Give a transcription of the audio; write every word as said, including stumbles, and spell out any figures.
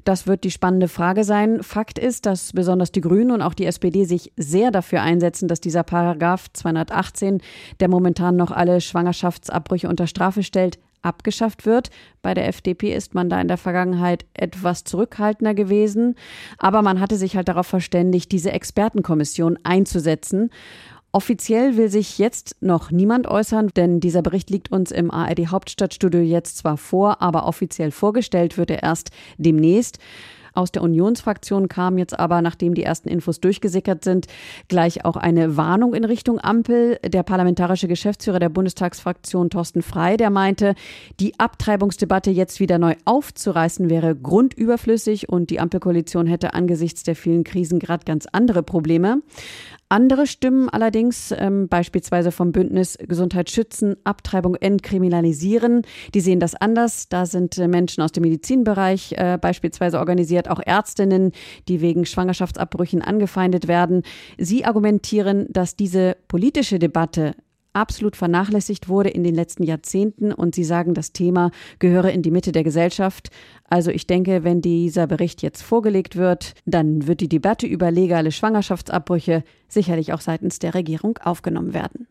Das wird die spannende Frage sein. Fakt ist, dass besonders die Grünen und auch die S P D sich sehr dafür einsetzen, dass dieser Paragraph zweihundertachtzehn, der momentan noch alle Schwangerschaftsabbrüche unter Strafe stellt, abgeschafft wird. Bei der F D P ist man da in der Vergangenheit etwas zurückhaltender gewesen. Aber man hatte sich halt darauf verständigt, diese Expertenkommission einzusetzen. Offiziell will sich jetzt noch niemand äußern, denn dieser Bericht liegt uns im A R D Hauptstadtstudio jetzt zwar vor, aber offiziell vorgestellt wird er erst demnächst. Aus der Unionsfraktion kam jetzt aber, nachdem die ersten Infos durchgesickert sind, gleich auch eine Warnung in Richtung Ampel. Der parlamentarische Geschäftsführer der Bundestagsfraktion Thorsten Frey, der meinte, die Abtreibungsdebatte jetzt wieder neu aufzureißen wäre grundüberflüssig und die Ampelkoalition hätte angesichts der vielen Krisen gerade ganz andere Probleme. Andere Stimmen allerdings, ähm, beispielsweise vom Bündnis Gesundheit schützen, Abtreibung entkriminalisieren, die sehen das anders. Da sind äh, Menschen aus dem Medizinbereich äh, beispielsweise organisiert, auch Ärztinnen, die wegen Schwangerschaftsabbrüchen angefeindet werden. Sie argumentieren, dass diese politische Debatte absolut vernachlässigt wurde in den letzten Jahrzehnten und sie sagen, das Thema gehöre in die Mitte der Gesellschaft. Also ich denke, wenn dieser Bericht jetzt vorgelegt wird, dann wird die Debatte über legale Schwangerschaftsabbrüche sicherlich auch seitens der Regierung aufgenommen werden.